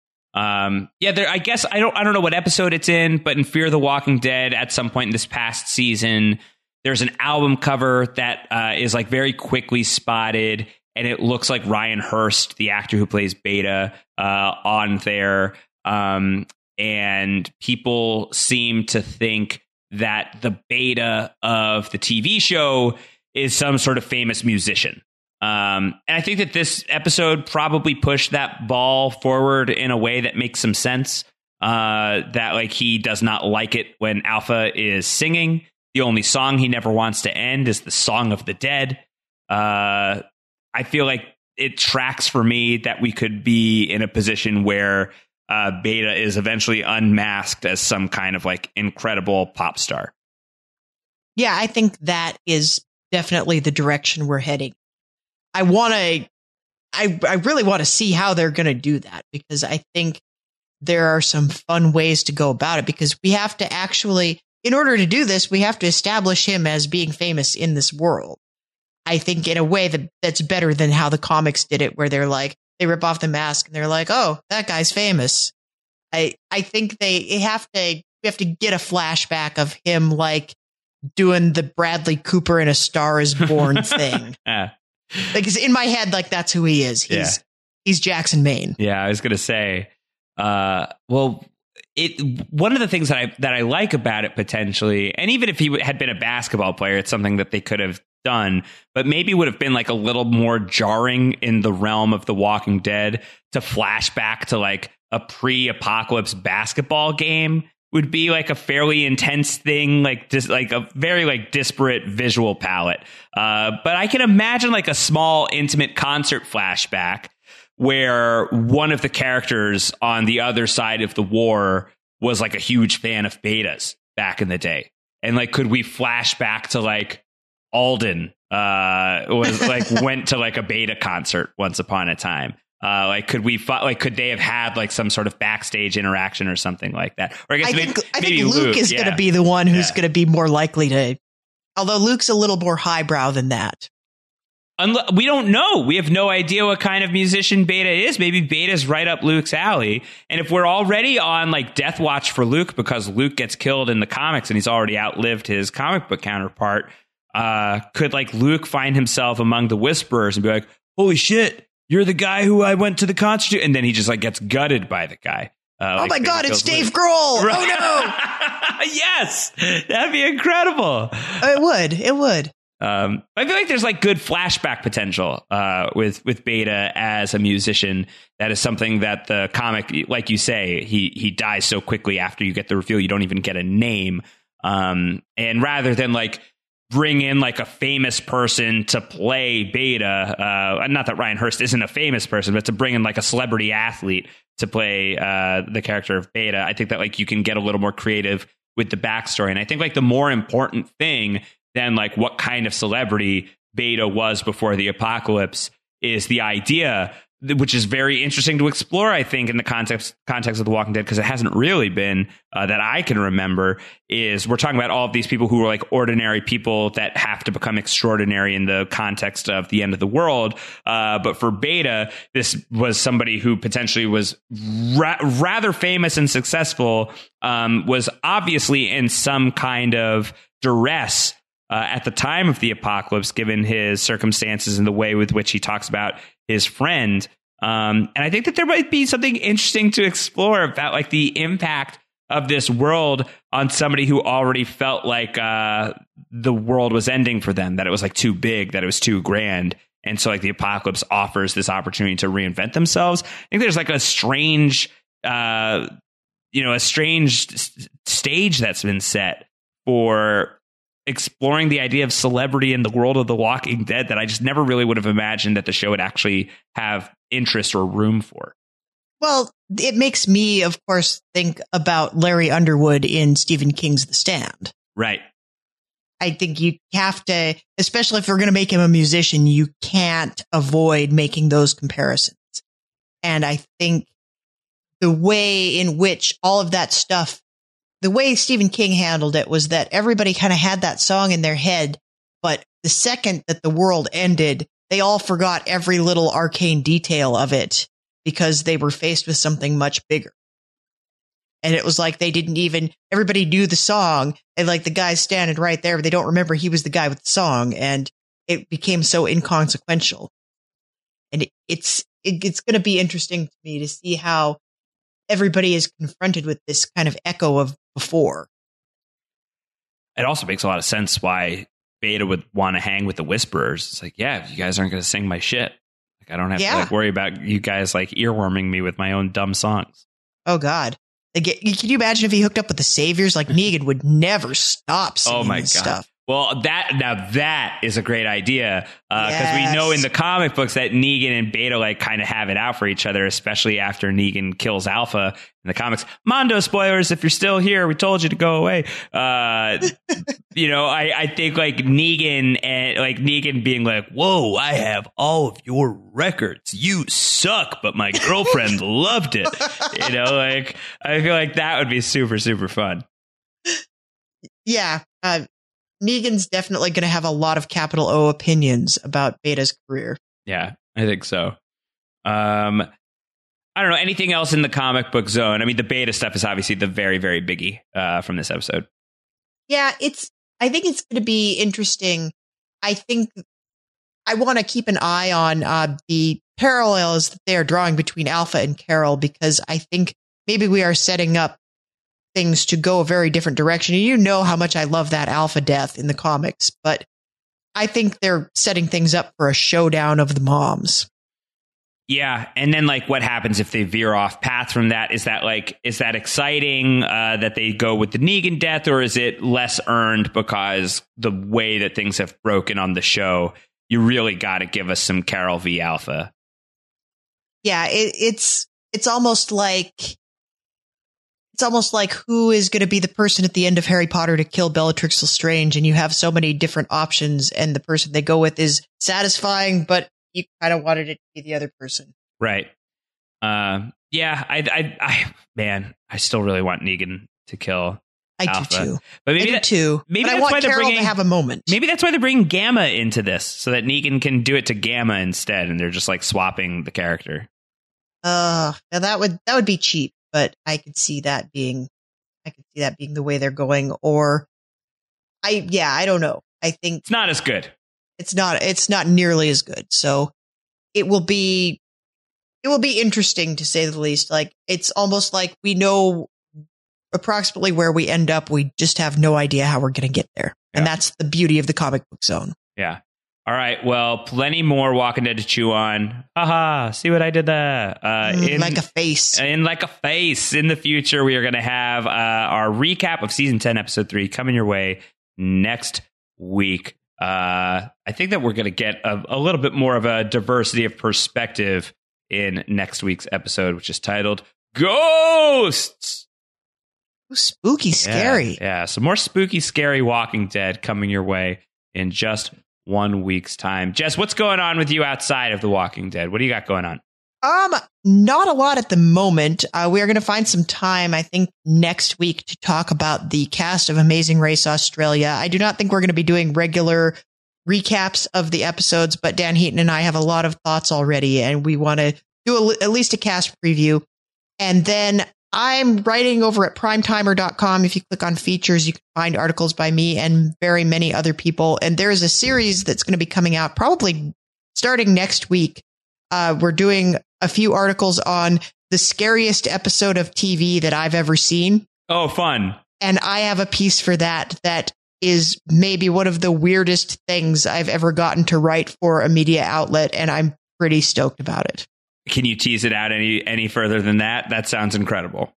I guess I don't know what episode it's in, but in Fear the Walking Dead, at some point in this past season, there's an album cover that is like very quickly spotted, and it looks like Ryan Hurst, the actor who plays Beta, on there. And people seem to think that the Beta of the TV show is some sort of famous musician. And I think that this episode probably pushed that ball forward in a way that makes some sense. That like he does not like it when Alpha is singing. The only song he never wants to end is the Song of the Dead. I feel like it tracks for me that we could be in a position where Beta is eventually unmasked as some kind of like incredible pop star. Yeah, I think that is definitely the direction we're heading. I really want to see how they're going to do that, because I think there are some fun ways to go about it, because we have to actually, in order to do this, we have to establish him as being famous in this world. I think in a way that's better than how the comics did it, where they're like, they rip off the mask and they're like, oh, that guy's famous. I think we have to get a flashback of him like doing the Bradley Cooper in A Star Is Born thing. Because in my head, like, that's who he is. He's Jackson Maine. Yeah, I was going to say, one of the things that I like about it potentially, and even if he had been a basketball player, it's something that they could have done, but maybe would have been like a little more jarring in the realm of The Walking Dead to flash back to like a pre-apocalypse basketball game. Would be like a fairly intense thing, like just like a very like disparate visual palette. But I can imagine like a small intimate concert flashback where one of the characters on the other side of the war was like a huge fan of Betas back in the day. And like, could we flash back to like Alden was like went to like a Beta concert once upon a time? Could they have had like some sort of backstage interaction or something like that? Or I think Luke is going to be the one who's going to be more likely to, although Luke's a little more highbrow than that. We don't know. We have no idea what kind of musician Beta is. Maybe Beta's right up Luke's alley. And if we're already on like death watch for Luke because Luke gets killed in the comics and he's already outlived his comic book counterpart, could like Luke find himself among the Whisperers and be like, holy shit, you're the guy who I went to the concert to, and then he just like gets gutted by the guy. Oh my God, it's Dave Grohl. Right. Oh no. Yes. That'd be incredible. It would. I feel like there's like good flashback potential with Beta as a musician. That is something that the comic, like you say, he dies so quickly after you get the reveal, you don't even get a name. And rather than like bring in like a famous person to play Beta, not that Ryan Hurst isn't a famous person, but to bring in like a celebrity athlete to play the character of Beta, I think that like you can get a little more creative with the backstory. And I think like the more important thing than like what kind of celebrity Beta was before the apocalypse is the idea which is very interesting to explore, I think, in the context of The Walking Dead, because it hasn't really been that I can remember, is we're talking about all of these people who are like ordinary people that have to become extraordinary in the context of the end of the world. But for Beta, this was somebody who potentially was rather famous and successful, was obviously in some kind of duress at the time of the apocalypse, given his circumstances and the way with which he talks about his friend. And I think that there might be something interesting to explore about like the impact of this world on somebody who already felt like the world was ending for them, that it was like too big, that it was too grand. And so like the apocalypse offers this opportunity to reinvent themselves. I think there's like a strange, stage that's been set for exploring the idea of celebrity in the world of The Walking Dead that I just never really would have imagined that the show would actually have interest or room for. Well, it makes me, of course, think about Larry Underwood in Stephen King's The Stand. Right. I think you have to, especially if you're going to make him a musician, you can't avoid making those comparisons. And I think the way in which all of that stuff, the way Stephen King handled it was that everybody kind of had that song in their head, but the second that the world ended, they all forgot every little arcane detail of it because they were faced with something much bigger. And it was like they didn't even, everybody knew the song, and like the guy's standing right there, but they don't remember he was the guy with the song, and it became so inconsequential. And it's going to be interesting to me to see how everybody is confronted with this kind of echo of before. It also makes a lot of sense why Beta would want to hang with the Whisperers. It's like, yeah, you guys aren't going to sing my shit. Like, I don't have to like worry about you guys like earworming me with my own dumb songs. Oh God. Like, can you imagine if he hooked up with the Saviors? Like Negan would never stop singing this stuff. Well, that is a great idea, because we know in the comic books that Negan and Beta like kind of have it out for each other, especially after Negan kills Alpha in the comics. Mondo spoilers, if you're still here, we told you to go away. I think like Negan being like, "Whoa, I have all of your records. You suck, but my girlfriend loved it." Like I feel like that would be super, super fun. Yeah. Negan's definitely going to have a lot of capital O opinions about Beta's career. Yeah, I think so. I don't know. Anything else in the comic book zone? I mean, the Beta stuff is obviously the very, very biggie from this episode. Yeah, I think it's going to be interesting. I think I want to keep an eye on the parallels that they are drawing between Alpha and Carol, because I think maybe we are setting up things to go a very different direction. And you know how much I love that Alpha death in the comics, but I think they're setting things up for a showdown of the moms. Yeah, and then like what happens if they veer off path from that? Is that exciting that they go with the Negan death, or is it less earned because the way that things have broken on the show, you really got to give us some Carol v. Alpha? Yeah, it's almost like who is going to be the person at the end of Harry Potter to kill Bellatrix Lestrange, and you have so many different options, and the person they go with is satisfying, but you kind of wanted it to be the other person. Right. Yeah, I still really want Negan to kill Alpha. Do too. But maybe I do too. Maybe but that's I want why they're Carol to have a moment. Maybe that's why they're bringing Gamma into this, so that Negan can do it to Gamma instead, and they're just like swapping the character. Now that would be cheap, but I could see that being the way they're going. Or I don't know. I think it's not as good. It's not nearly as good. So it will be interesting, to say the least. Like, it's almost like we know approximately where we end up. We just have no idea how we're going to get there. Yeah. And that's the beauty of the comic book zone. Yeah. All right. Well, plenty more Walking Dead to chew on. Haha. See what I did there? Like a face. Like a face. In the future, we are going to have our recap of season 10, episode 3 coming your way next week. I think that we're going to get a little bit more of a diversity of perspective in next week's episode, which is titled Ghosts. Ooh, spooky, scary. Yeah. Some more spooky, scary Walking Dead coming your way in just 1 week's time. Jess, what's going on with you outside of The Walking Dead? What do you got going on? Not a lot at the moment. We are going to find some time, I think, next week to talk about the cast of Amazing Race Australia. I do not think we're going to be doing regular recaps of the episodes, but Dan Heaton and I have a lot of thoughts already, and we want to do at least a cast preview. And then I'm writing over at primetimer.com. If you click on features, you can find articles by me and very many other people. And there is a series that's going to be coming out probably starting next week. We're doing a few articles on the scariest episode of TV that I've ever seen. Oh, fun. And I have a piece for that is maybe one of the weirdest things I've ever gotten to write for a media outlet, and I'm pretty stoked about it. Can you tease it out any further than that? That sounds incredible.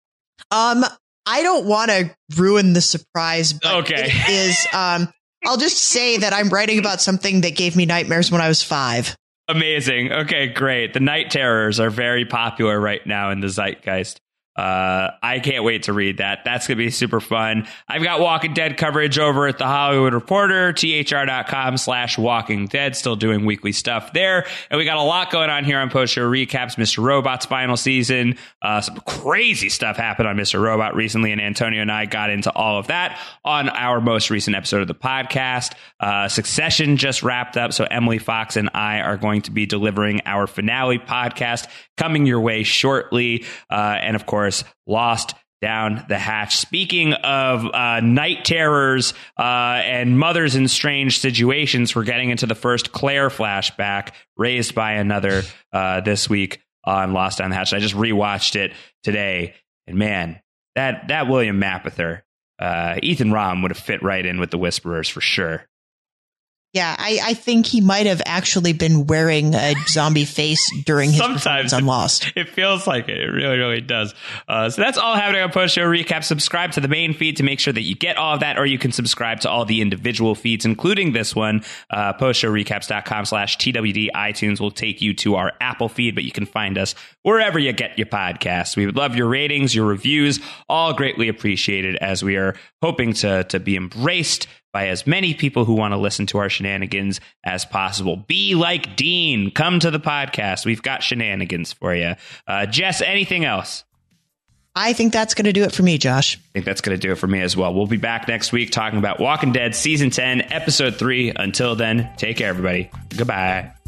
I don't want to ruin the surprise, but okay. It is, I'll just say that I'm writing about something that gave me nightmares when I was 5. Amazing. Okay, great. The night terrors are very popular right now in the zeitgeist. I can't wait to read that. That's going to be super fun. I've got Walking Dead coverage over at The Hollywood Reporter, thr.com/Walking Dead, still doing weekly stuff there. And we got a lot going on here on Post Show Recaps, Mr. Robot's final season. Some crazy stuff happened on Mr. Robot recently, and Antonio and I got into all of that on our most recent episode of the podcast. Succession just wrapped up, so Emily Fox and I are going to be delivering our finale podcast coming your way shortly. And of course, Lost Down the Hatch. Speaking of night terrors and mothers in strange situations, we're getting into the first Claire flashback raised by another this week on Lost Down the Hatch. I just rewatched it today, and man, that William Mapother, Ethan Ralm would have fit right in with the Whisperers for sure. Yeah, I think he might have actually been wearing a zombie face during his performance on Lost. It feels like it. It really, really does. So that's all happening on Post Show Recap. Subscribe to the main feed to make sure that you get all of that, or you can subscribe to all the individual feeds, including this one. postshowrecaps.com/TWD. iTunes will take you to our Apple feed, but you can find us wherever you get your podcasts. We would love your ratings, your reviews, all greatly appreciated, as we are hoping to be embraced by as many people who want to listen to our shenanigans as possible. Be like Dean. Come to the podcast. We've got shenanigans for you. Jess, anything else? I think that's going to do it for me, Josh. I think that's going to do it for me as well. We'll be back next week talking about Walking Dead Season 10, Episode 3. Until then, take care, everybody. Goodbye.